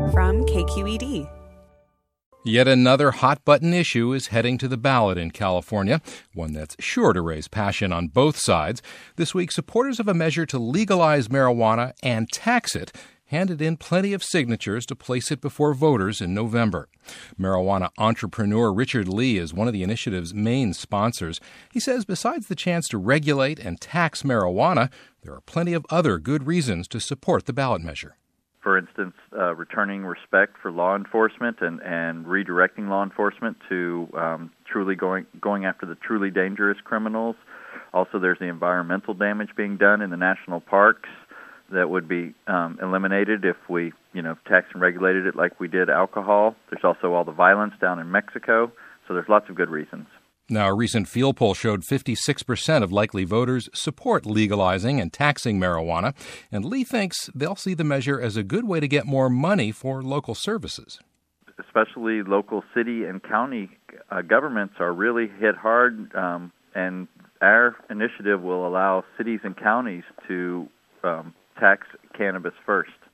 from KQED. Yet another hot-button issue is heading to the ballot in California, one that's sure to raise passion on both sides. This week, supporters of a measure to legalize marijuana and tax it handed in plenty of signatures to place it before voters in November. Marijuana entrepreneur Richard Lee is one of the initiative's main sponsors. He says besides the chance to regulate and tax marijuana, there are plenty of other good reasons to support the ballot measure. For instance, returning respect for law enforcement and redirecting law enforcement to truly going after the truly dangerous criminals. Also, there's the environmental damage being done in the national parks that would be eliminated if we, taxed and regulated it like we did alcohol. There's also all the violence down in Mexico. So there's lots of good reasons. Now, a recent field poll showed 56% of likely voters support legalizing and taxing marijuana, and Lee thinks they'll see the measure as a good way to get more money for local services. Especially local city and county governments are really hit hard, and our initiative will allow cities and counties to tax cannabis first.